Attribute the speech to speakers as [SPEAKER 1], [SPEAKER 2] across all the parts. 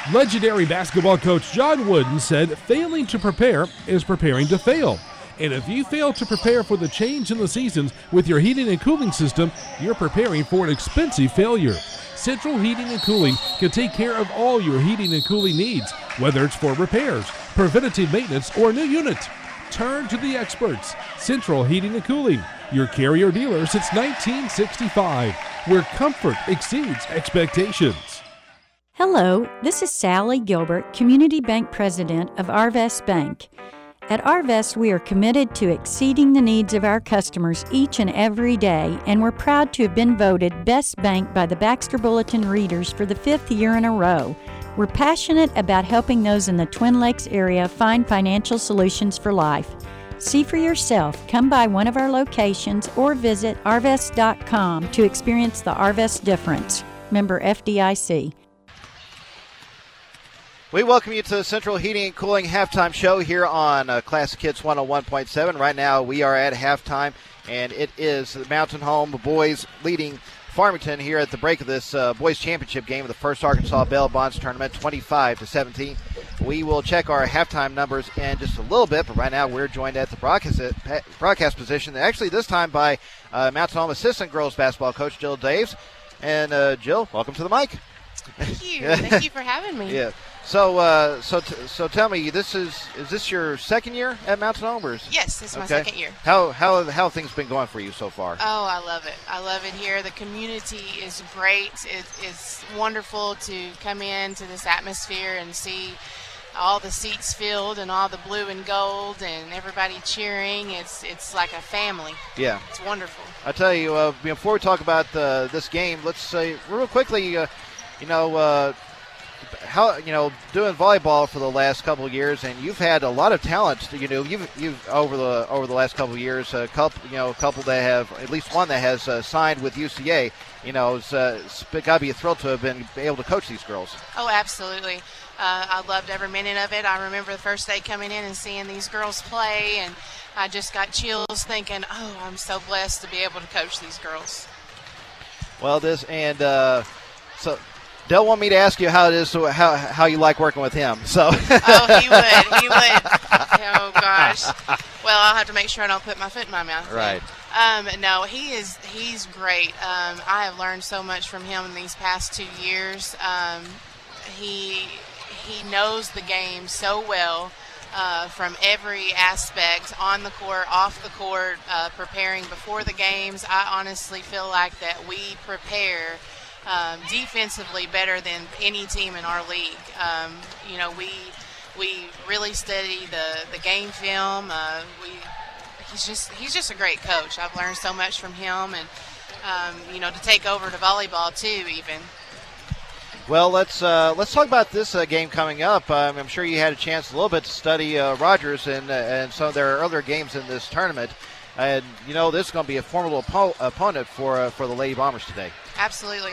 [SPEAKER 1] Legendary basketball coach John Wooden said failing to prepare is preparing to fail. And if you fail to prepare for the change in the seasons with your heating and cooling system, you're preparing for an expensive failure. Central Heating and Cooling can take care of all your heating and cooling needs, whether it's for repairs, preventative maintenance, or a new unit. Turn to the experts. Central Heating and Cooling, your Carrier dealer since 1965, where comfort exceeds expectations.
[SPEAKER 2] Hello, this is Sally Gilbert, Community Bank President of Arvest Bank. At Arvest, we are committed to exceeding the needs of our customers each and every day, and we're proud to have been voted Best Bank by the Baxter Bulletin readers for the 5th year in a row. We're passionate about helping those in the Twin Lakes area find financial solutions for life. See for yourself. Come by one of our locations or visit arvest.com to experience the Arvest difference. Member FDIC.
[SPEAKER 3] We welcome you to the Central Heating and Cooling halftime show here on Classic Hits 101.7. Right now we are at halftime, and it is the Mountain Home boys leading Farmington here at the break of this boys championship game of the First Arkansas Bail Bonds Tournament, 25-17. We will check our halftime numbers in just a little bit, but right now we're joined at the broadcast position, actually this time by Mountain Home assistant girls basketball coach Jill Daves. And Jill, welcome to the mic.
[SPEAKER 4] Thank you. Thank you for having me.
[SPEAKER 3] Yeah. So tell me, is this your second year at Mountain Home?
[SPEAKER 4] Yes, this is my second year.
[SPEAKER 3] How have things been going for you so far?
[SPEAKER 4] Oh, I love it. I love it here. The community is great. It's wonderful to come into this atmosphere and see all the seats filled and all the blue and gold and everybody cheering. It's like a family. Yeah. It's wonderful.
[SPEAKER 3] I tell you, before we talk about this game, let's say real quickly, how doing volleyball for the last couple of years, and you've had a lot of talent. You've over the last couple of years, a couple that have, at least one that has signed with UCA. It's got to be a thrill to have been able to coach these girls.
[SPEAKER 4] Oh, absolutely. I loved every minute of it. I remember the first day coming in and seeing these girls play, and I just got chills thinking, oh, I'm so blessed to be able to coach these girls.
[SPEAKER 3] Well, so Dell want me to ask you how it is, how you like working with him. So.
[SPEAKER 4] Oh, he would. Oh gosh. Well, I'll have to make sure I don't put my foot in my mouth.
[SPEAKER 3] Right.
[SPEAKER 4] No, he's great. I have learned so much from him in these past 2 years. He knows the game so well. From every aspect, on the court, off the court, preparing before the games. I honestly feel like that we prepare defensively better than any team in our league. We really study the game film. He's just a great coach. I've learned so much from him, and to take over to volleyball too, even.
[SPEAKER 3] Well, let's talk about this game coming up. I'm sure you had a chance a little bit to study Rogers and some of their earlier games in this tournament. And, this is going to be a formidable opponent for the Lady Bombers today.
[SPEAKER 4] Absolutely.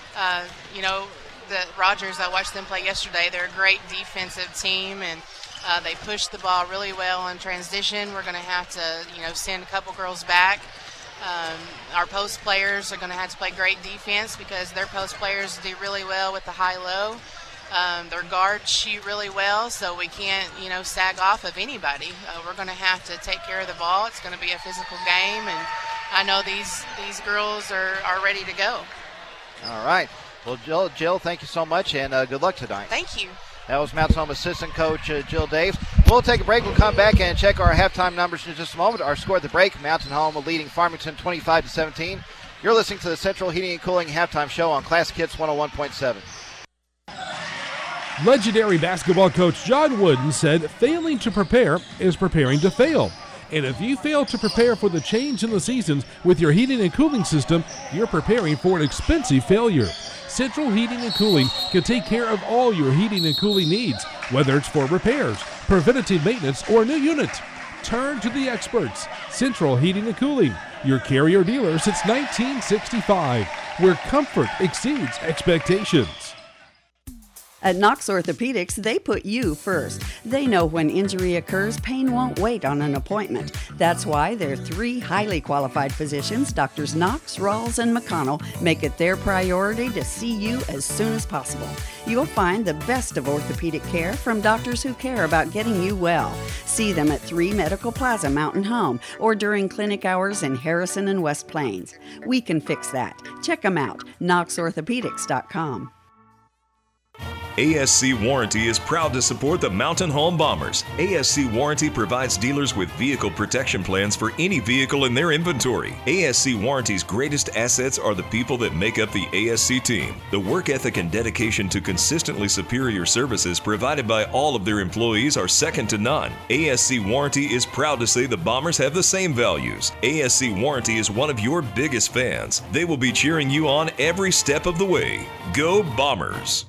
[SPEAKER 4] The Rogers, I watched them play yesterday. They're a great defensive team, and they push the ball really well in transition. We're going to have to, send a couple girls back. Our post players are going to have to play great defense because their post players do really well with the high-low. Their guards shoot really well, so we can't, sag off of anybody. We're going to have to take care of the ball. It's going to be a physical game, and I know these girls are ready to go.
[SPEAKER 3] All right. Well, Jill, thank you so much, and good luck tonight.
[SPEAKER 4] Thank you.
[SPEAKER 3] That was Mountain Home assistant coach Jill Daves. We'll take a break. We'll come back and check our halftime numbers in just a moment. Our score at the break, Mountain Home leading Farmington 25-17. You're listening to the Central Heating and Cooling halftime show on Classic Hits 101.7.
[SPEAKER 1] Legendary basketball coach John Wooden said failing to prepare is preparing to fail. And if you fail to prepare for the change in the seasons with your heating and cooling system, you're preparing for an expensive failure. Central Heating and Cooling can take care of all your heating and cooling needs, whether it's for repairs, preventative maintenance, or a new unit. Turn to the experts. Central Heating and Cooling, your Carrier dealer since 1965, where comfort exceeds expectations.
[SPEAKER 5] At Knox Orthopedics, they put you first. They know when injury occurs, pain won't wait on an appointment. That's why their 3 highly qualified physicians, Drs. Knox, Rawls, and McConnell, make it their priority to see you as soon as possible. You'll find the best of orthopedic care from doctors who care about getting you well. See them at 3 Medical Plaza Mountain Home or during clinic hours in Harrison and West Plains. We can fix that. Check them out, knoxorthopedics.com.
[SPEAKER 6] ASC Warranty is proud to support the Mountain Home Bombers. ASC Warranty provides dealers with vehicle protection plans for any vehicle in their inventory. ASC Warranty's greatest assets are the people that make up the ASC team. The work ethic and dedication to consistently superior services provided by all of their employees are second to none. ASC Warranty is proud to say the Bombers have the same values. ASC Warranty is one of your biggest fans. They will be cheering you on every step of the way. Go Bombers!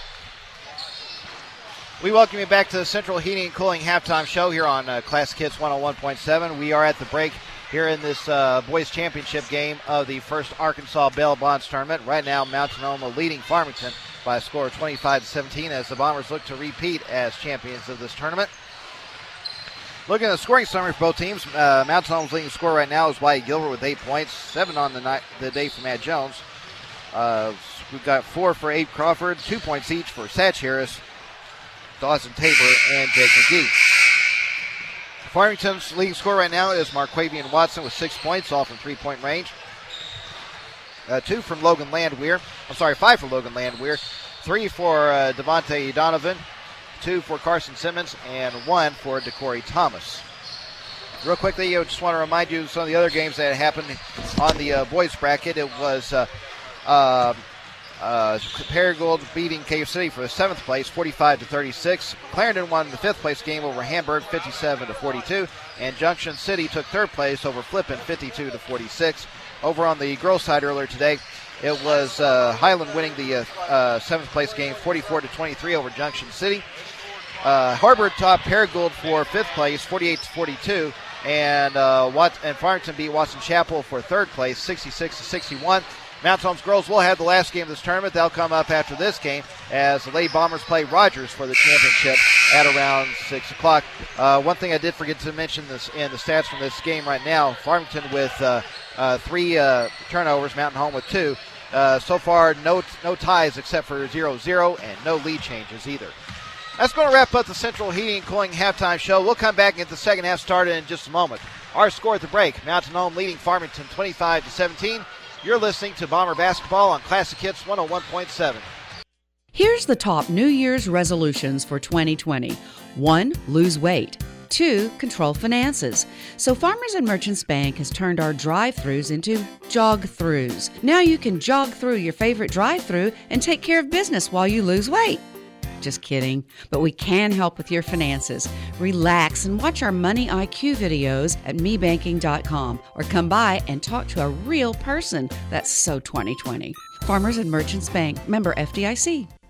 [SPEAKER 3] We welcome you back to the Central Heating and Cooling halftime show here on Classic Hits 101.7. We are at the break here in this boys championship game of the first Arkansas Bail Bonds tournament. Right now, Mountain Home leading Farmington by a score of 25-17 as the Bombers look to repeat as champions of this tournament. Looking at the scoring summary for both teams, Mountain Home's leading scorer right now is Wyatt Gilbert with 8 points, 7 on the day for Matt Jones. We've got 4 for Abe Crawford, 2 points each for Satch Harris, Dawson Tabor, and Jake McGee. Farmington's leading scorer right now is Marquavian Watson with 6 points, all from 3-point range. 5 for Logan Landwehr, 3 for Devontae Donovan, 2 for Carson Simmons, and 1 for DeCorey Thomas. Real quickly, I just want to remind you of some of the other games that happened on the boys bracket. It was Paragould beating Cave City for the 7th place, 45-36. Clarendon won the 5th place game over Hamburg, 57-42. And Junction City took 3rd place over Flippin, 52-46. Over on the girls' side earlier today, it was Highland winning the 7th place game, 44-23 over Junction City. Harbor topped Paragould for 5th place, 48-42. And Farmington beat Watson Chapel for 3rd place, 66-61. Mountain Home's girls will have the last game of this tournament. They'll come up after this game as the Lady Bombers play Rogers for the championship at around 6 o'clock. One thing I did forget to mention this in the stats from this game right now, Farmington with 3 turnovers, Mountain Home with 2. So far, no ties except for 0-0 and no lead changes either. That's going to wrap up the Central Heating and Cooling halftime show. We'll come back and get the second half started in just a moment. Our score at the break, Mountain Home leading Farmington 25-17. You're listening to Bomber Basketball on Classic Hits 101.7.
[SPEAKER 7] Here's the top New Year's resolutions for 2020. 1. Lose weight. 2. Control finances. So Farmers and Merchants Bank has turned our drive-thrus into jog-thrus. Now you can jog through your favorite drive-thru and take care of business while you lose weight. Just kidding, but we can help with your finances. Relax and watch our Money IQ videos at mebanking.com or come by and talk to a real person. That's so 2020. Farmers and Merchants Bank, member FDIC.